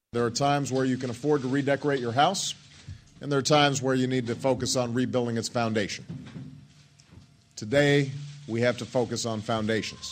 There are times where you can afford to redecorate your house, and there are times where you need to focus on rebuilding its foundation. Today, we have to focus on foundations.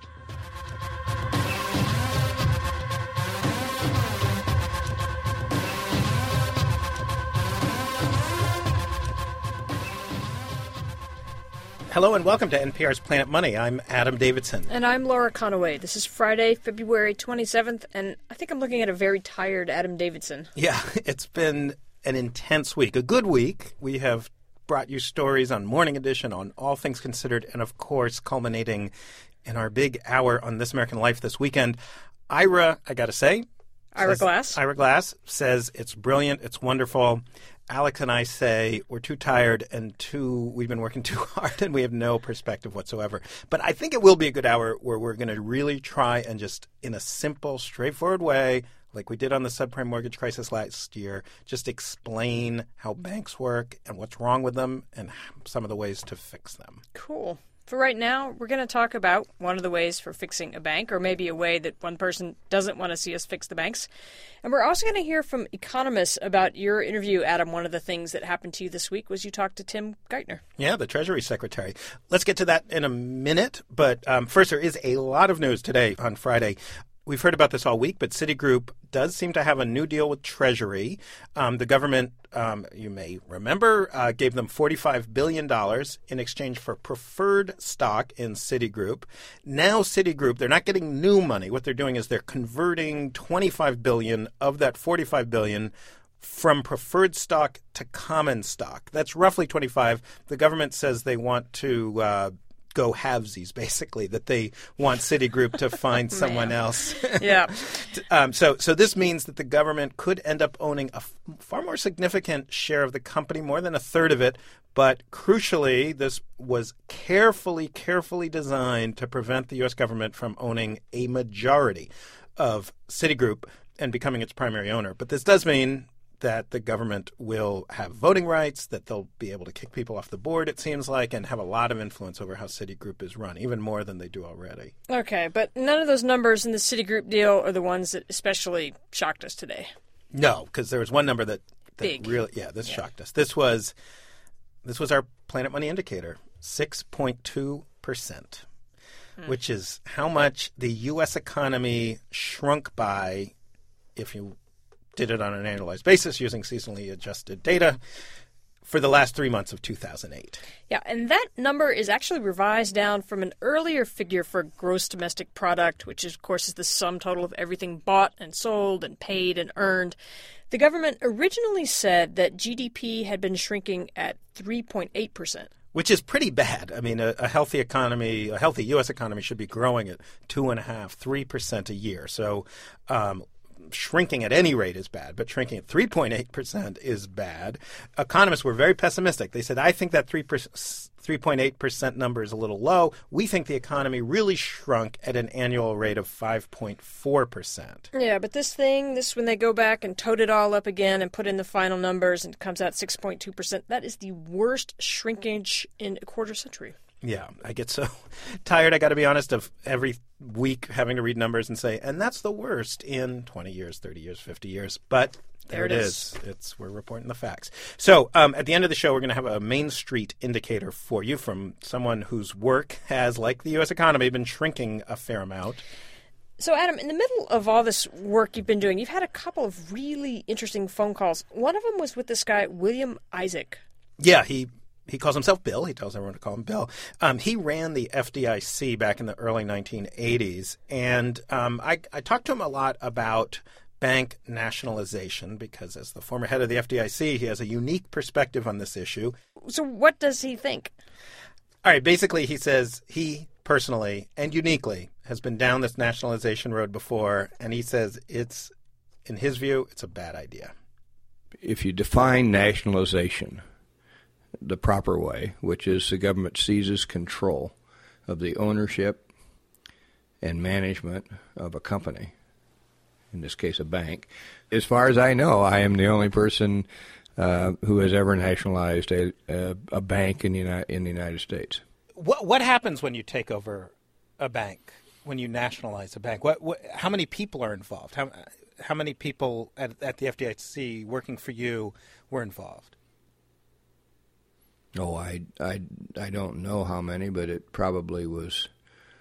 Hello and welcome to NPR's Planet Money. I'm Adam Davidson. And I'm Laura Conaway. This is Friday, February 27th, and I think I'm looking at a very tired Adam Davidson. Yeah, it's been an intense week, a good week. We have brought you stories on Morning Edition, on All Things Considered, and of course, culminating in our big hour on This American Life this weekend. Ira, I got to say. Ira Glass says it's brilliant, it's wonderful. Alex and I say we're too tired and we've been working too hard and we have no perspective whatsoever. But I think it will be a good hour where we're going to really try and just in a simple, straightforward way, like we did on the subprime mortgage crisis last year, just explain how banks work and what's wrong with them and some of the ways to fix them. Cool. For right now, we're going to talk about one of the ways for fixing a bank, or maybe a way that one person doesn't want to see us fix the banks. And we're also going to hear from economists about your interview, Adam. One of the things that happened to you this week was you talked to Tim Geithner. Yeah, the Treasury Secretary. Let's get to that in a minute. But first, there is a lot of news today on Friday. We've heard about this all week, but Citigroup does seem to have a new deal with Treasury. The government, you may remember, gave them $45 billion in exchange for preferred stock in Citigroup. Now Citigroup, they're not getting new money. What they're doing is they're converting $25 billion of that $45 billion from preferred stock to common stock. That's roughly 25. The government says they want to go halvesies, basically, that they want Citigroup to find someone else. Yeah. So this means that the government could end up owning a far more significant share of the company, more than a third of it. But crucially, this was carefully designed to prevent the U.S. government from owning a majority of Citigroup and becoming its primary owner. But this does mean that the government will have voting rights, that they'll be able to kick people off the board, it seems like, and have a lot of influence over how Citigroup is run, even more than they do already. Okay, but none of those numbers in the Citigroup deal are the ones that especially shocked us today. No, because there was one number that really, shocked us. This was our Planet Money indicator, 6.2%, which is how much the U.S. economy shrunk by, if you did it on an annualized basis using seasonally adjusted data for the last 3 months of 2008. Yeah, and that number is actually revised down from an earlier figure for gross domestic product, which of course is the sum total of everything bought and sold and paid and earned. The government originally said that GDP had been shrinking at 3.8%. Which is pretty bad. I mean, a healthy economy, a healthy U.S. economy should be growing at 2.5%, 3% a year. So shrinking at any rate is bad, but shrinking at 3.8% is bad. Economists were very pessimistic. They said, I think that 3.8% number is a little low. We think the economy really shrunk at an annual rate of 5.4%. Yeah, but when they go back and tote it all up again and put in the final numbers and it comes out 6.2%, that is the worst shrinkage in a quarter century. Yeah, I get so tired, I got to be honest, of every week having to read numbers and say, and that's the worst in 20 years, 30 years, 50 years. But there it is. We're reporting the facts. So at the end of the show, we're going to have a Main Street indicator for you from someone whose work has, like the U.S. economy, been shrinking a fair amount. So, Adam, in the middle of all this work you've been doing, you've had a couple of really interesting phone calls. One of them was with this guy, William Isaac. Yeah, He calls himself Bill. He tells everyone to call him Bill. He ran the FDIC back in the early 1980s. And I talked to him a lot about bank nationalization because as the former head of the FDIC, he has a unique perspective on this issue. So what does he think? All right. Basically, he says he personally and uniquely has been down this nationalization road before. And he says in his view, it's a bad idea. If you define nationalization the proper way, which is the government seizes control of the ownership and management of a company, in this case a bank. As far as I know, I am the only person who has ever nationalized a bank in the United States. What happens when you take over a bank, when you nationalize a bank? How many people are involved? how many people at the FDIC working for you were involved? Oh, I don't know how many, but it probably was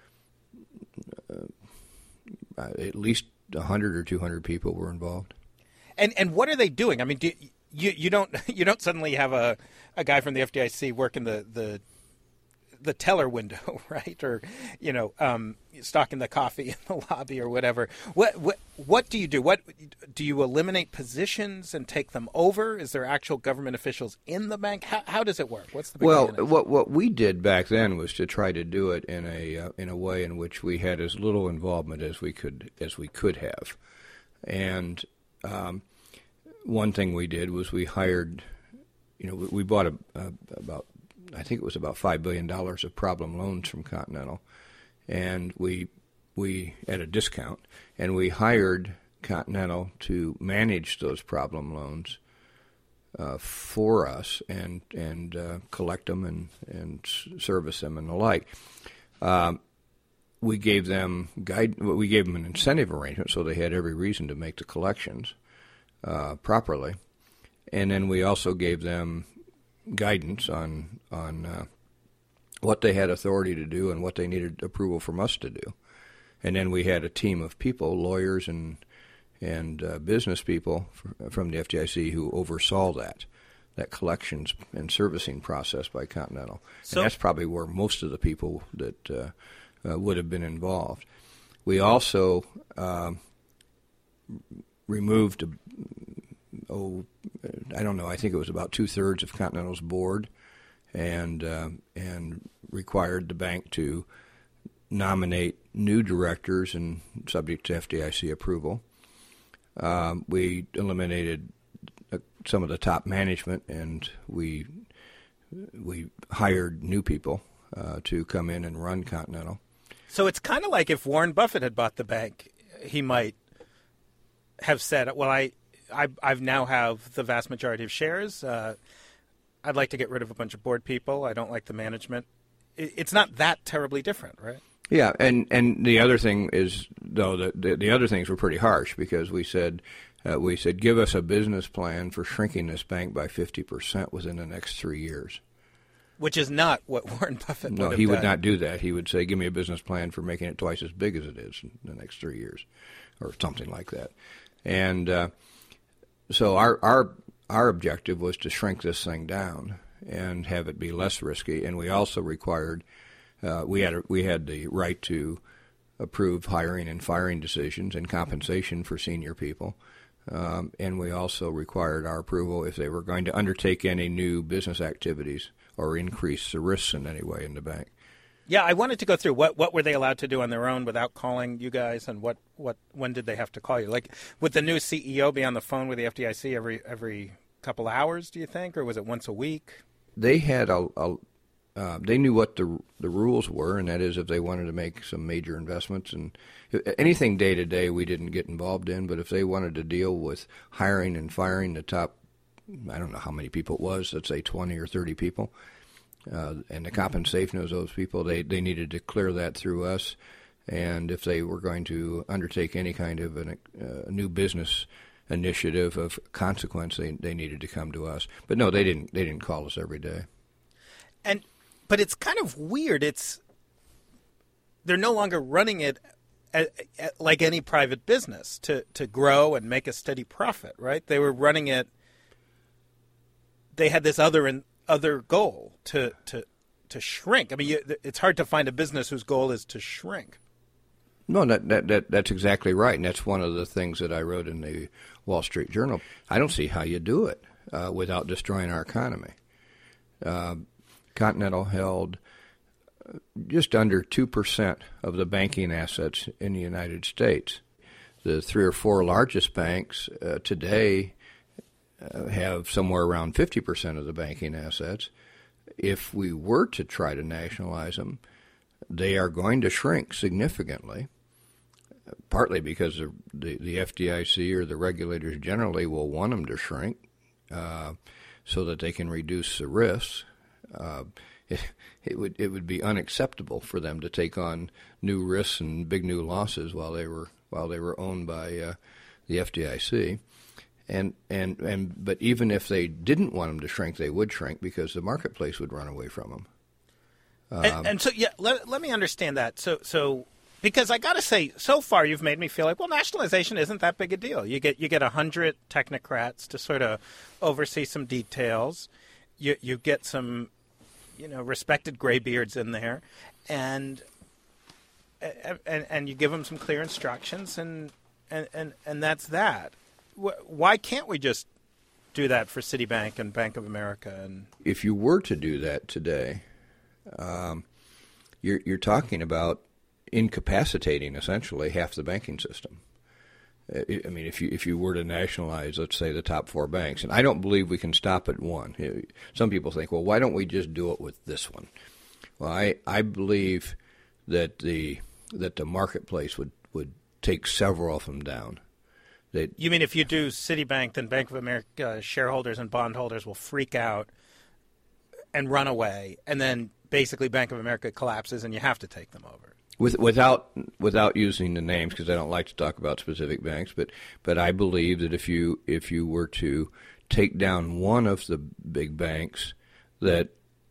at least 100 or 200 people were involved. And what are they doing? I mean, you don't suddenly have a guy from the FDIC working the teller window, right? Or stocking the coffee in the lobby or whatever. What do you do? What do you eliminate positions and take them over? Is there actual government officials in the bank? How does it work? What's the beginning? What we did back then was to try to do it in a way in which we had as little involvement as we could have, and one thing we did was we hired, we bought about, I think it was about $5 billion of problem loans from Continental, and we at a discount, and we hired Continental to manage those problem loans for us and collect them and service them and the like. We gave them an incentive arrangement, so they had every reason to make the collections properly, and then we also gave them guidance on what they had authority to do and what they needed approval from us to do. And then we had a team of people, lawyers and business people from the FDIC who oversaw that collections and servicing process by Continental. And that's probably where most of the people that would have been involved. We also removed, I don't know, I think it was about 2/3 of Continental's board, and required the bank to nominate new directors and subject to FDIC approval. We eliminated some of the top management, and we hired new people to come in and run Continental. So it's kind of like if Warren Buffett had bought the bank, he might have said, well, I've now have the vast majority of shares. I'd like to get rid of a bunch of board people. I don't like the management. It's not that terribly different, right? Yeah, and the other thing is, though, the other things were pretty harsh, because we said, give us a business plan for shrinking this bank by 50% within the next 3 years. Which is not what Warren Buffett would have done. No, he would not do that. He would say, give me a business plan for making it twice as big as it is in the next 3 years, or something like that. And so our objective was to shrink this thing down and have it be less risky. And we also required, we had the right to approve hiring and firing decisions and compensation for senior people. And we also required our approval if they were going to undertake any new business activities or increase the risks in any way in the bank. Yeah, I wanted to go through what were they allowed to do on their own without calling you guys, and when did they have to call you? Like, would the new CEO be on the phone with the FDIC every couple hours, do you think, or was it once a week? They had they knew what the rules were, and that is if they wanted to make some major investments, and anything day to day we didn't get involved in, but if they wanted to deal with hiring and firing the top, I don't know how many people it was, let's say 20 or 30 people, and the compensation of those people, they needed to clear that through us. And if they were going to undertake any kind of a new business initiative of consequence, they needed to come to us. But no, they didn't call us every day. But it's kind of weird. They're no longer running it like any private business to grow and make a steady profit, right? They were running it. They had this other goal to shrink. I mean, it's hard to find a business whose goal is to shrink. No, that's exactly right, and that's one of the things that I wrote in the Wall Street Journal. I don't see how you do it without destroying our economy. Continental held just under 2% of the banking assets in the United States. The 3 or 4 largest banks today have somewhere around 50% of the banking assets. If we were to try to nationalize them, they are going to shrink significantly, partly because the FDIC or the regulators generally will want them to shrink so that they can reduce the risks. It would be unacceptable for them to take on new risks and big new losses while they were owned by the FDIC. But even if they didn't want them to shrink, they would shrink because the marketplace would run away from them. And so, let me understand that. So because I got to say, so far you've made me feel like, well, nationalization isn't that big a deal. You get 100 technocrats to sort of oversee some details. You get some, respected graybeards in there, and you give them some clear instructions, and that's that. Why can't we just do that for Citibank and Bank of America? And if you were to do that today, you're talking about incapacitating essentially half the banking system. I mean, if you were to nationalize, let's say, the top 4 banks, and I don't believe we can stop at one. Some people think, well, why don't we just do it with this one? Well, I believe that the marketplace would take several of them down. You mean if you do Citibank, then Bank of America shareholders and bondholders will freak out and run away, and then basically Bank of America collapses and you have to take them over? Without using the names, because I don't like to talk about specific banks, but I believe that if you were to take down one of the big banks, then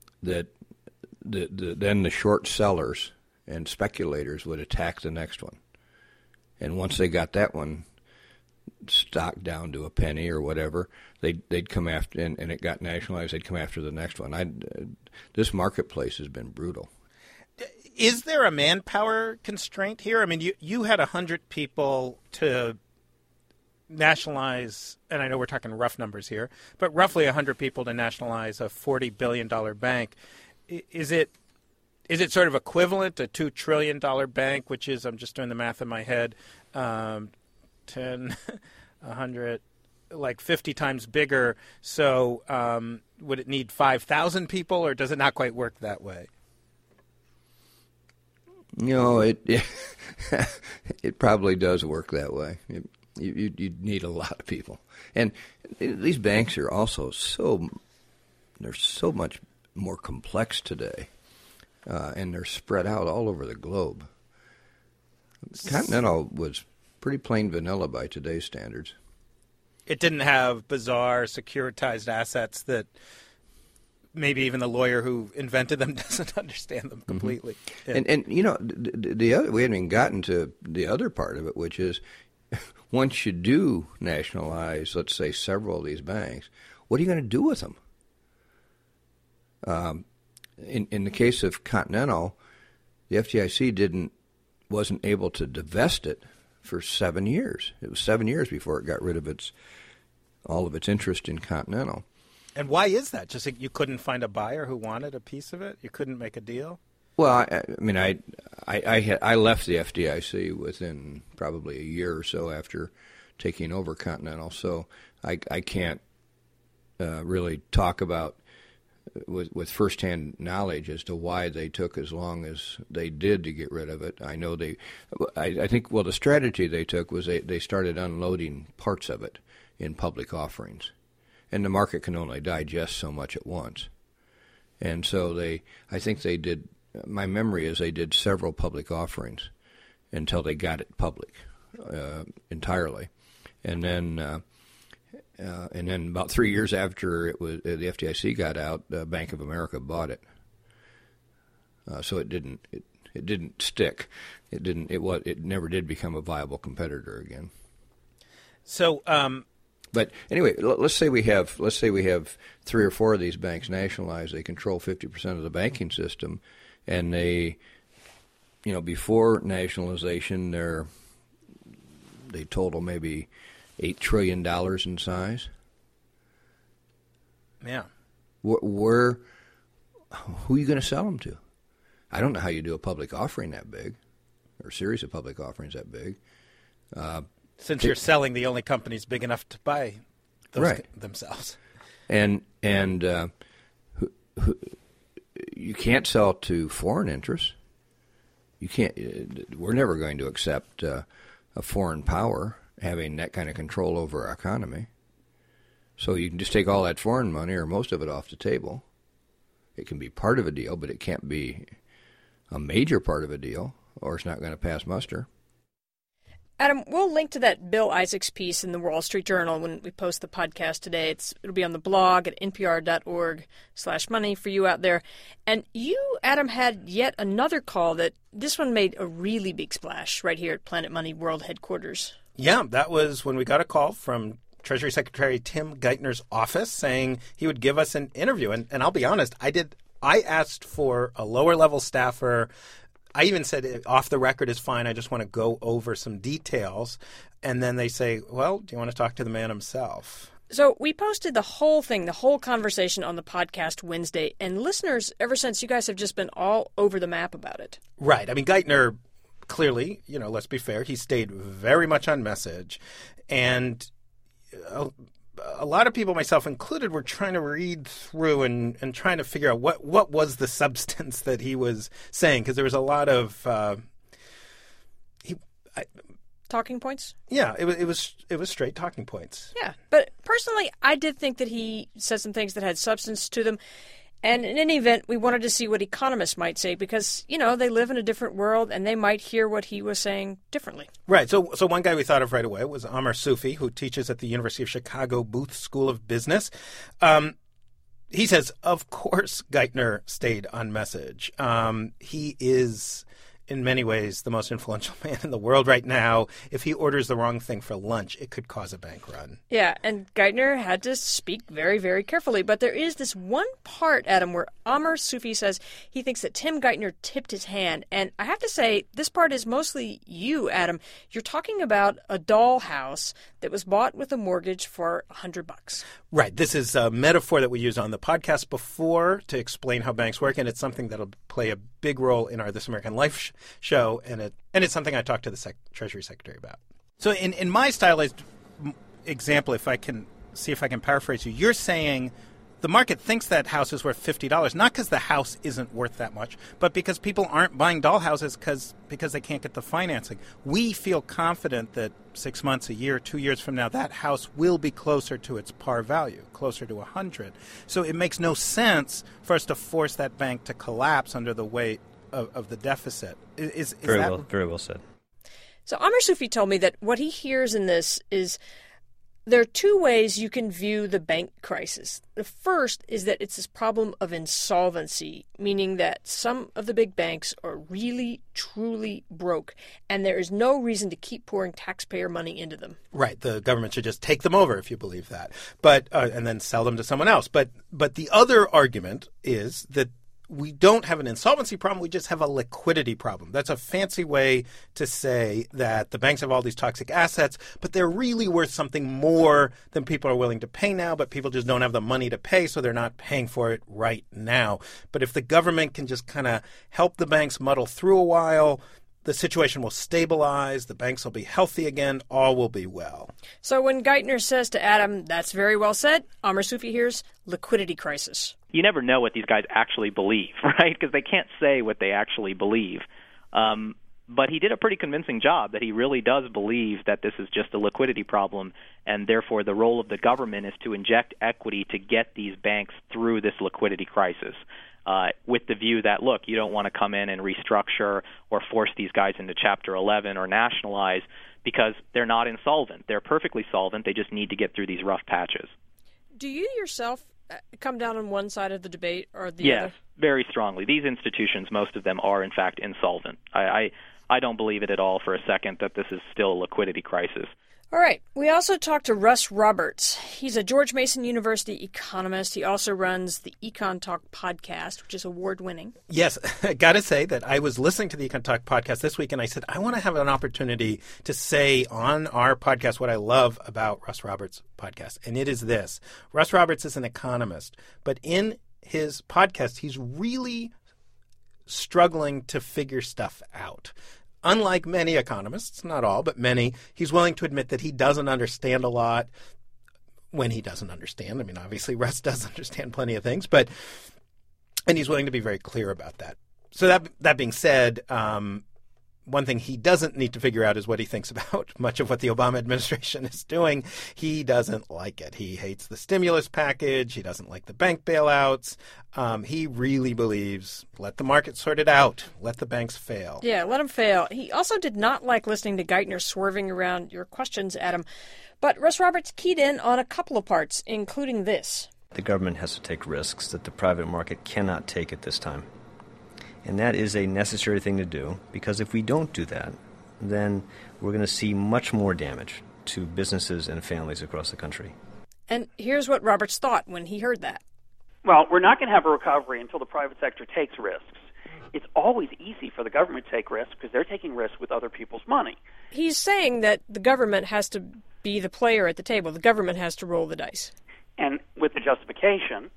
the short sellers and speculators would attack the next one, and once they got that one stock down to a penny or whatever, they'd come after, and it got nationalized. They'd come after the next one. This marketplace has been brutal. Is there a manpower constraint here? I mean, you had 100 people to nationalize, and I know we're talking rough numbers here, but roughly 100 people to nationalize a $40 billion bank. Is it sort of equivalent to a $2 trillion bank, which is, I'm just doing the math in my head, 10, 100, like 50 times bigger. So would it need 5,000 people, or does it not quite work that way? It probably does work that way. You need a lot of people, and these banks are also they're so much more complex today, and they're spread out all over the globe. Continental was pretty plain vanilla by today's standards. It didn't have bizarre securitized assets that maybe even the lawyer who invented them doesn't understand them completely. Mm-hmm. And the other, we haven't even gotten to the other part of it, which is once you do nationalize, let's say, several of these banks, what are you going to do with them? In the case of Continental, the FDIC wasn't able to divest it for 7 years. It was 7 years before it got rid of all of its interest in Continental. And why is that? Just like you couldn't find a buyer who wanted a piece of it? You couldn't make a deal? Well, I left the FDIC within probably a year or so after taking over Continental, so I can't really talk about with firsthand knowledge as to why they took as long as they did to get rid of it. I know I think the strategy they took was they started unloading parts of it in public offerings. And the market can only digest so much at once. And so I think they did, my memory is they did several public offerings until they got it public entirely. And then about 3 years after the FDIC got out, Bank of America bought it. So it didn't stick. It never did become a viable competitor again. So, but anyway, let's say we have 3 or 4 of these banks nationalized. They control 50% of the banking system, and they, before nationalization, they total maybe $8 trillion in size. Yeah. Who are you going to sell them to? I don't know how you do a public offering that big, or a series of public offerings that big. Since you're selling the only companies big enough to buy those themselves. And you can't sell to foreign interests. You can't. We're never going to accept a foreign power having that kind of control over our economy. So you can just take all that foreign money or most of it off the table. It can be part of a deal, but it can't be a major part of a deal, or it's not going to pass muster. Adam, we'll link to that Bill Isaacs piece in the Wall Street Journal when we post the podcast today. It'll be on the blog at npr.org/money for you out there. And you, Adam, had yet another call that this one made a really big splash right here at Planet Money World Headquarters. Yeah, that was when we got a call from Treasury Secretary Tim Geithner's office saying he would give us an interview. And I'll be honest, I asked for a lower-level staffer. I even said off the record is fine. I just want to go over some details. And then they say, well, do you want to talk to the man himself? So we posted the whole thing, the whole conversation on the podcast Wednesday. And listeners, ever since, you guys have just been all over the map about it. Right. I mean, Geithner, clearly, let's be fair, he stayed very much on message. And a lot of people, myself included, were trying to read through and trying to figure out what was the substance that he was saying, because there was a lot of talking points. Yeah, it was straight talking points. Yeah, but personally, I did think that he said some things that had substance to them. And in any event, we wanted to see what economists might say because, they live in a different world and they might hear what he was saying differently. Right. So one guy we thought of right away was Amar Sufi, who teaches at the University of Chicago Booth School of Business. He says, of course, Geithner stayed on message. He is, in many ways, the most influential man in the world right now. If he orders the wrong thing for lunch, it could cause a bank run. Yeah, and Geithner had to speak very, very carefully. But there is this one part, Adam, where Amar Sufi says he thinks that Tim Geithner tipped his hand. And I have to say, this part is mostly you, Adam. You're talking about a dollhouse that was bought with a mortgage for $100. Right. This is a metaphor that we used on the podcast before to explain how banks work, and it's something that'll play a big role in our This American Life show, and it's something I talked to the Treasury Secretary about. So in my stylized example, if I can paraphrase you, you're saying the market thinks that house is worth $50, not because the house isn't worth that much, but because people aren't buying dollhouses because they can't get the financing. We feel confident that 6 months, a year, 2 years from now, that house will be closer to its par value, closer to 100. So it makes no sense for us to force that bank to collapse under the weight of the deficit. Is very well said. So Amar Sufi told me that what he hears in this is there are two ways you can view the bank crisis. The first is that it's this problem of insolvency, meaning that some of the big banks are really, truly broke, and there is no reason to keep pouring taxpayer money into them. Right. The government should just take them over, if you believe that, but and then sell them to someone else. But the other argument is that we don't have an insolvency problem. We just have a liquidity problem. That's a fancy way to say that the banks have all these toxic assets, but they're really worth something more than people are willing to pay now, but people just don't have the money to pay, so they're not paying for it right now. But if the government can just kind of help the banks muddle through a while, the situation will stabilize, the banks will be healthy again, all will be well. So when Geithner says to Adam, that's very well said, Amar Sufi hears liquidity crisis. You never know what these guys actually believe, right? Because they can't say what they actually believe. But he did a pretty convincing job that he really does believe that this is just a liquidity problem, and therefore the role of the government is to inject equity to get these banks through this liquidity crisis. With the view that, look, you don't want to come in and restructure or force these guys into Chapter 11 or nationalize because they're not insolvent. They're perfectly solvent. They just need to get through these rough patches. Do you yourself come down on one side of the debate or the other? Yes, very strongly. These institutions, most of them are, in fact, insolvent. I don't believe it at all for a second that this is still a liquidity crisis. All right. We also talked to Russ Roberts. He's a George Mason University economist. He also runs the Econ Talk podcast, which is award-winning. Yes. I got to say that I was listening to the Econ Talk podcast this week, and I said, I want to have an opportunity to say on our podcast what I love about Russ Roberts' podcast. And it is this. Russ Roberts is an economist, but in his podcast, he's really struggling to figure stuff out. Unlike many economists, not all, but many, he's willing to admit that he doesn't understand a lot when he doesn't understand. I mean, obviously, Russ does understand plenty of things, and he's willing to be very clear about that. So that being said, one thing he doesn't need to figure out is what he thinks about much of what the Obama administration is doing. He doesn't like it. He hates the stimulus package. He doesn't like the bank bailouts. He really believes, let the market sort it out. Let the banks fail. Yeah, let them fail. He also did not like listening to Geithner swerving around your questions, Adam. But Russ Roberts keyed in on a couple of parts, including this. The government has to take risks that the private market cannot take at this time. And that is a necessary thing to do, because if we don't do that, then we're going to see much more damage to businesses and families across the country. And here's what Roberts thought when he heard that. Well, we're not going to have a recovery until the private sector takes risks. It's always easy for the government to take risks because they're taking risks with other people's money. He's saying that the government has to be the player at the table. The government has to roll the dice. And with the justification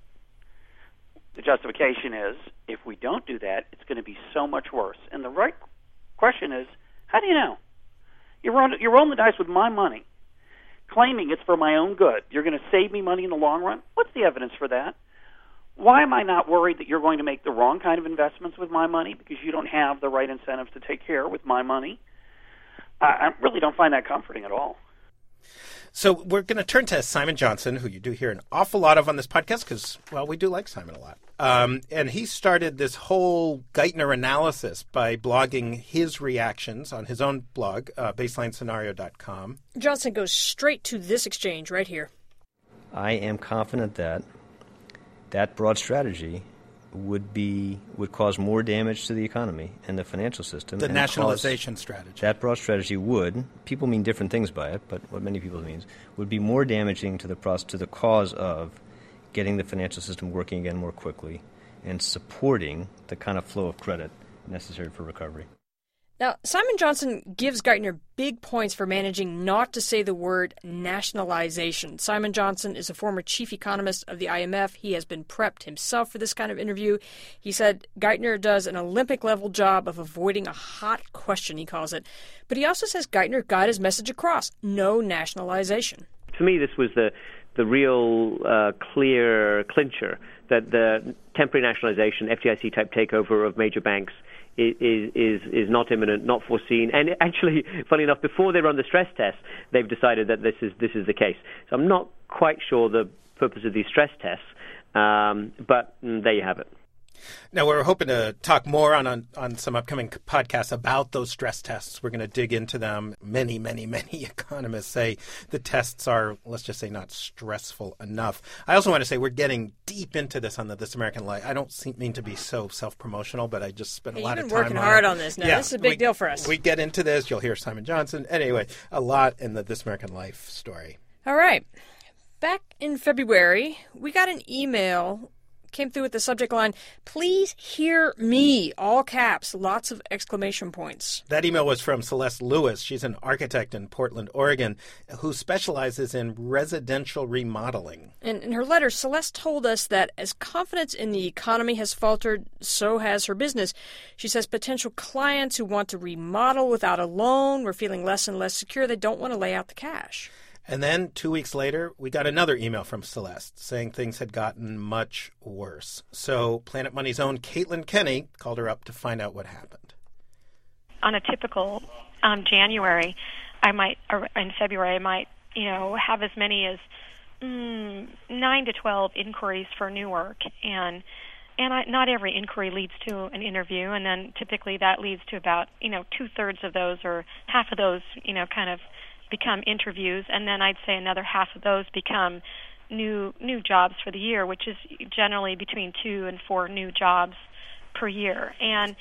is, if we don't do that, it's going to be so much worse. And the right question is, how do you know? You're rolling the dice with my money, claiming it's for my own good. You're going to save me money in the long run? What's the evidence for that? Why am I not worried that you're going to make the wrong kind of investments with my money because you don't have the right incentives to take care with my money? I really don't find that comforting at all. So we're going to turn to Simon Johnson, who you do hear an awful lot of on this podcast because, well, we do like Simon a lot. And he started this whole Geithner analysis by blogging his reactions on his own blog, baselinescenario.com. Johnson goes straight to this exchange right here. I am confident that that broad strategy would cause more damage to the economy and the financial system. The nationalization strategy. That broad strategy would, people mean different things by it, but what many people means, would be more damaging to the cause of getting the financial system working again more quickly and supporting the kind of flow of credit necessary for recovery. Now, Simon Johnson gives Geithner big points for managing not to say the word nationalization. Simon Johnson is a former chief economist of the IMF. He has been prepped himself for this kind of interview. He said Geithner does an Olympic-level job of avoiding a hot question, he calls it. But he also says Geithner got his message across. No nationalization. To me, this was the real clear clincher that the temporary nationalization, FDIC-type takeover of major banks is not imminent, not foreseen, and actually, funny enough, before they run the stress test, they've decided that this is the case. So I'm not quite sure the purpose of these stress tests, but there you have it. Now, we're hoping to talk more on some upcoming podcasts about those stress tests. We're going to dig into them. Many economists say the tests are, let's just say, not stressful enough. I also want to say we're getting deep into this on the This American Life. I don't mean to be so self-promotional, but I just spent a lot of time on it. You've been working hard on this now. Yeah, this is a big deal for us. We get into this. You'll hear Simon Johnson. Anyway, a lot in the This American Life story. All right. Back in February, we got an email came through with the subject line, "Please hear me," all caps, lots of exclamation points. That email was from Celeste Lewis. She's an architect in Portland, Oregon, who specializes in residential remodeling. And in her letter, Celeste told us that as confidence in the economy has faltered, so has her business. She says potential clients who want to remodel without a loan were feeling less and less secure. They don't want to lay out the cash. And then 2 weeks later, we got another email from Celeste saying things had gotten much worse. So Planet Money's own Caitlin Kenny called her up to find out what happened. On a typical January, in February, I might, have as many as 9 to 12 inquiries for new work, and not every inquiry leads to an interview, and then typically that leads to about 2/3 of those or half of those kind of become interviews, and then I'd say another half of those become new jobs for the year, which is generally between 2 and 4 new jobs per year. And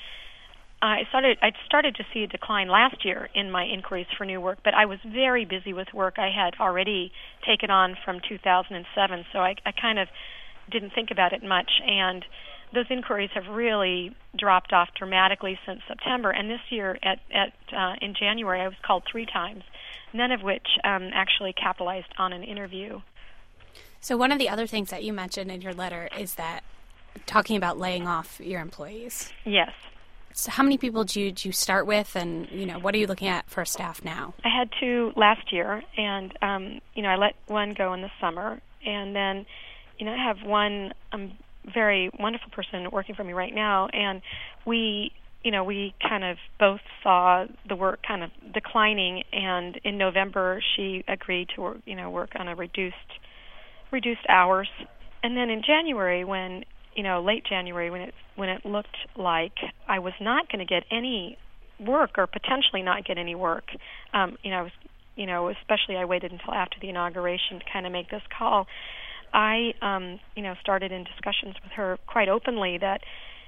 I started to see a decline last year in my inquiries for new work, but I was very busy with work I had already taken on from 2007, so I kind of didn't think about it much, and those inquiries have really dropped off dramatically since September. And this year, in January, I was called 3 times, none of which actually capitalized on an interview. So one of the other things that you mentioned in your letter is that talking about laying off your employees. Yes. So how many people did you start with, and what are you looking at for staff now? I had 2 last year, and I let one go in the summer, and then I have one very wonderful person working for me right now, and we we kind of both saw the work kind of declining, and in November she agreed to work on a reduced hours. And then in January, when late January, when it looked like I was not going to get any work, or potentially not get any work, I was, especially I waited until after the inauguration to kind of make this call. I started in discussions with her quite openly that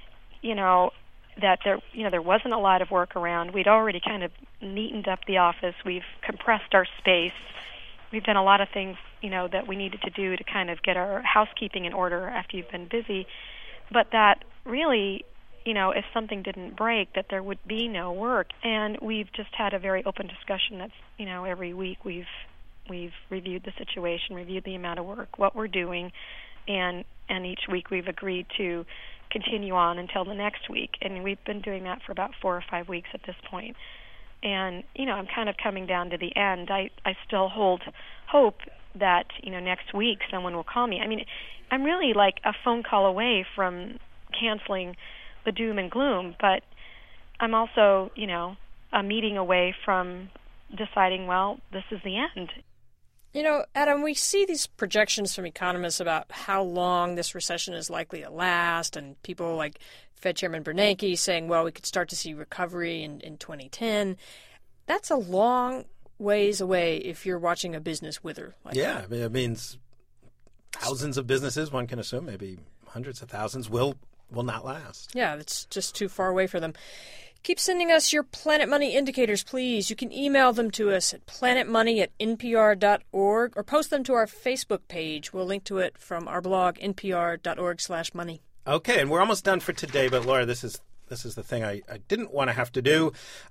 there wasn't a lot of work around. We'd already kind of neatened up the office. We've compressed our space. We've done a lot of things, that we needed to do to kind of get our housekeeping in order after you've been busy. But that really, if something didn't break, that there would be no work. And we've just had a very open discussion that's, every week we've reviewed the situation, reviewed the amount of work, what we're doing, and each week we've agreed to continue on until the next week. And we've been doing that for about 4 or 5 weeks at this point. And, I'm kind of coming down to the end. I still hold hope that, next week someone will call me. I mean, I'm really like a phone call away from canceling the doom and gloom, but I'm also, a meeting away from deciding, well, this is the end. Adam, we see these projections from economists about how long this recession is likely to last, and people like Fed Chairman Bernanke saying, well, we could start to see recovery in 2010. That's a long ways away if you're watching a business wither. I mean, it means thousands of businesses, one can assume, maybe hundreds of thousands, will not last. Yeah, it's just too far away for them. Keep sending us your Planet Money indicators, please. You can email them to us at planetmoney@npr.org or post them to our Facebook page. We'll link to it from our blog, npr.org/money. Okay, and we're almost done for today, but Laura, this is the thing I didn't want to have to do.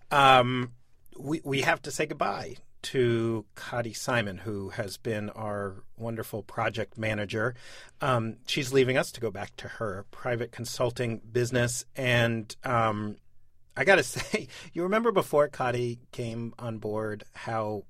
We have to say goodbye to Kadi Simon, who has been our wonderful project manager. She's leaving us to go back to her private consulting business, and I got to say, you remember before Kadi came on board how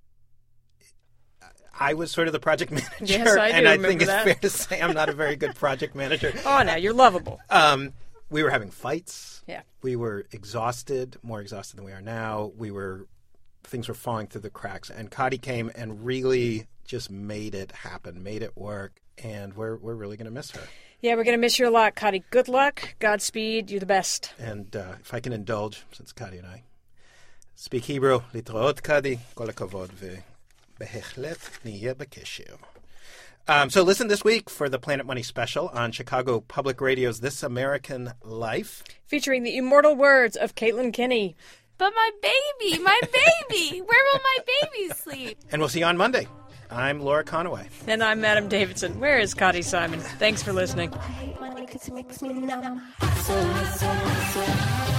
I was sort of the project manager? Yes, I do. And I think remember that. it's fair to say I'm not a very good project manager. Oh, no, you're lovable. We were having fights. Yeah. We were exhausted, more exhausted than we are now. Things were falling through the cracks. And Kadi came and really just made it happen, made it work. And we're really going to miss her. Yeah, we're going to miss you a lot, Kadi. Good luck. Godspeed. You're the best. And if I can indulge, since Kadi and I speak Hebrew, להתראות Kadi, כל הכבוד, ובהחלט נהיה בקשר. So listen this week for the Planet Money special on Chicago Public Radio's This American Life. Featuring the immortal words of Caitlin Kinney. But my baby! Where will my baby sleep? And we'll see you on Monday. I'm Laura Conaway. And I'm Madam Davidson. Where is Kadi Simon? Thanks for listening. I hate money 'cause it makes me numb. So listen.